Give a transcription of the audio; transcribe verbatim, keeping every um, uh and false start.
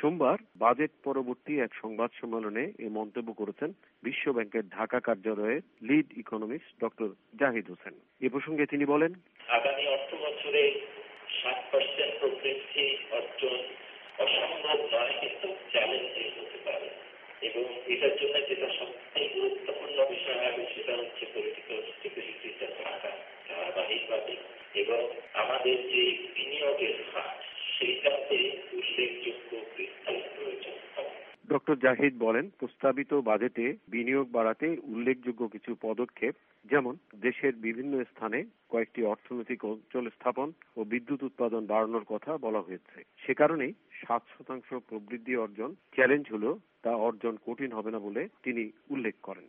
সোমবার বাজেট পরবর্তী এক সংবাদ সম্মেলনে এ মন্তব্য করেছেন বিশ্ব ব্যাংকের ঢাকা কার্যালয়ের lead economist doctor Zahid Hossain. এ প্রসঙ্গে তিনি বলেন, আগামী অর্থবছরে সাত পার্সেন্ট প্রবৃদ্ধি অর্জন অসম্ভব নয়, কিন্তু চ্যালেঞ্জিং হতে পারে এবং এটার জন্য যেটা সবথেকে গুরুত্বপূর্ণ বিষয় হবে সেটা হচ্ছে পলিটিক্যাল স্টেবিলিটিটা থাকা ধারাবাহিকভাবে এবং আমাদের যে বিনিয়োগের হার সেইটাতে উল্লেখযোগ্য বৃদ্ধির প্রয়োজন হবে। ডক্টর জাহিদ বলেন, প্রস্তাবিত বাজেটে বিনিয়োগ বাড়াতে উল্লেখযোগ্য কিছু পদক্ষেপ, যেমন দেশের বিভিন্ন স্থানে কয়েকটি অর্থনৈতিক অঞ্চল স্থাপন ও বিদ্যুৎ উৎপাদন বাড়ানোর কথা বলা হয়েছে। সে কারণেই সাত শতাংশ প্রবৃদ্ধি অর্জন চ্যালেঞ্জ হলেও তা অর্জন কঠিন হবে না বলে তিনি উল্লেখ করেন।